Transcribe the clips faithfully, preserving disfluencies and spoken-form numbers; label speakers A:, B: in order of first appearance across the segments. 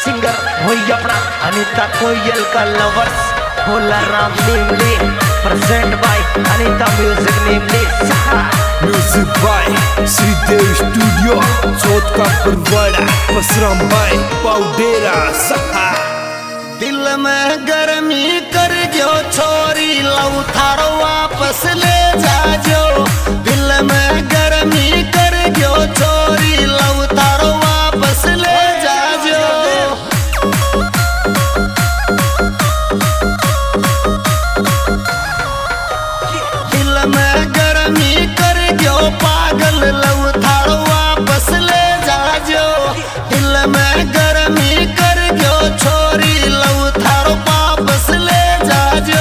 A: Singer वही अपना अनीता कोयल का लवर्स भोला राम नीमले प्रेजेंट बाय अनीता म्यूजिक नीमले सहा
B: म्यूजिक बाय श्रीदेव स्टूडियो चौथ का परवाड़ा पसराम बाय पाउडेरा सहा।
A: दिल में गर्मी कर गयो छोरी लव थारो वापस ले जाजो। दिल में गर्मी कर गयो छोरी लव थारो वापस ले जाजो। दिल में गर्मी कर गयो पागल लव थारो वापस ले जाजो। दिल में गर्मी कर गयो छोरी लव थारो वापस ले जाजो।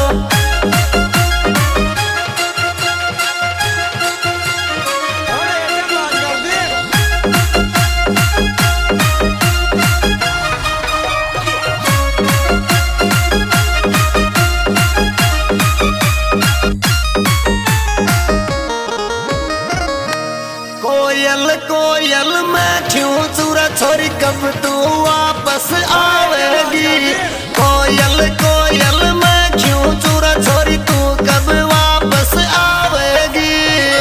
A: कोयल कोयल मैं क्यों चूरा छोरी कब तू वापस आवेगी। कोयल कोयल मैं क्यों चूरा छोरी तू कब वापस आवेगी।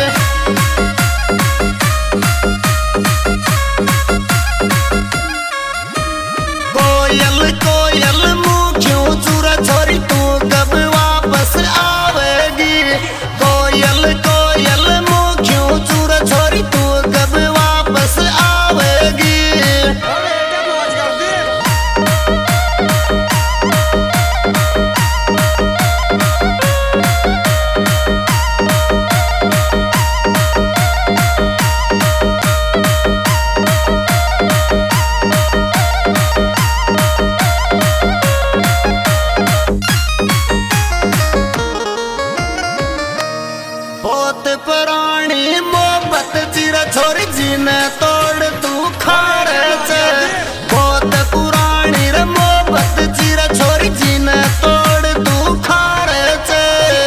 A: कोयल कोयल मुँह क्यों चूरा छोरी तू कब वापस आवेगी। कोयल कोयल मुँह क्यों चूरा छोरी तू कब वापस आवेगी। बहुत पुरानी मोहब्बत चिरा छोरी जीने तोड़ तू खाड़े से। बहुत पुरानी रे मोहब्बत चिरा छोरी जीने तोड़ तू खाड़े से।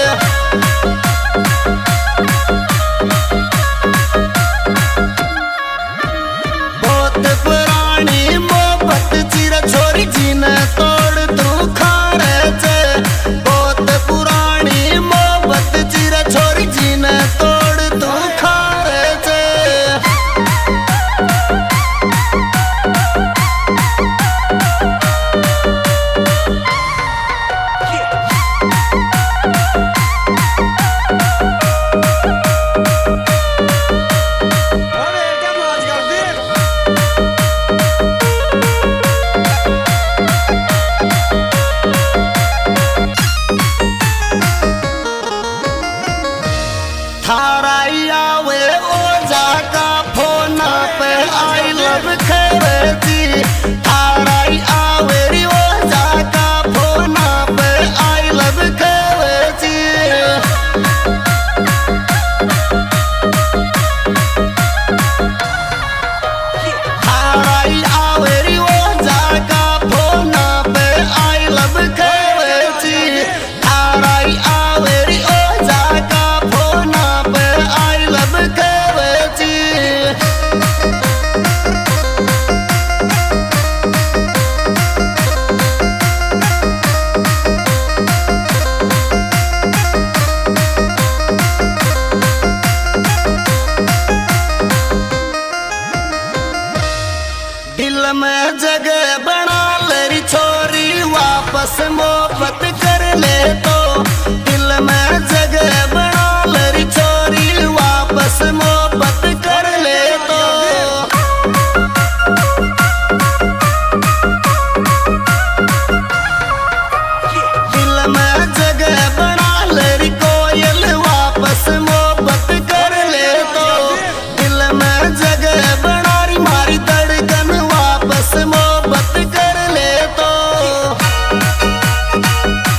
A: बहुत पुरानी मोहब्बत चिरा छोरी जीने तोड़ तू खाड़े से। बहुत पुरानी मोहब्बत चिरा छोरी जीने तोड़ तू खाड़े से। थाराई आवे ओजा का फोन पे आई लव खेवेती। थाराई आवे री ओजा का फोन पे आई लव खेवेती। थाराई आवे री ओजा का फोन पे आई लव खेवेती। थाराई आवे री ओजा का फोन पे आई लव खेवेती। दिल में जगह बना ले छोरी वापस मोहब्बत कर ले तो। दिल में जगह बना ले छोरी वापस मोहब्बत कर ले तो। दिल में जगह बना ले कोयल वापस मोहब्बत कर ले तो। दिल में जगह बना री मारी धड़कन वापस मोहब्बत कर ले तो।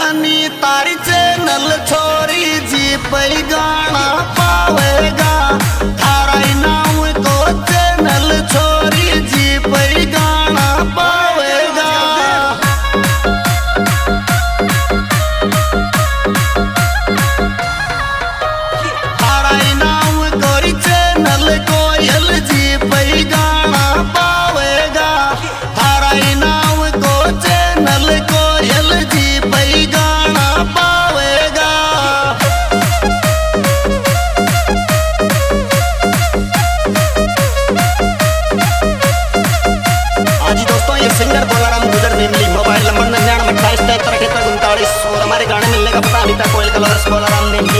A: रानी तारी चैनल छोरी जी पई गाना पावेगा थारा नाम को चैनल छोरी जी पई गाना पावेगा थारा नाम कोरी चैनल कोयल जी पई गाना पावेगा थारा नाम को चैनल कोयल जी पई गाना पावेगा। आज दोस्तों ये सिंगर बोलाराम गुजर नेमली मोबाइल नंबर निन्यानवे अट्ठाईस तिहत्तर अठहत्तर उनतालीस और हमारे गाने मिलने का पता अनिता कोयल कलर्स बोलाराम नेमली।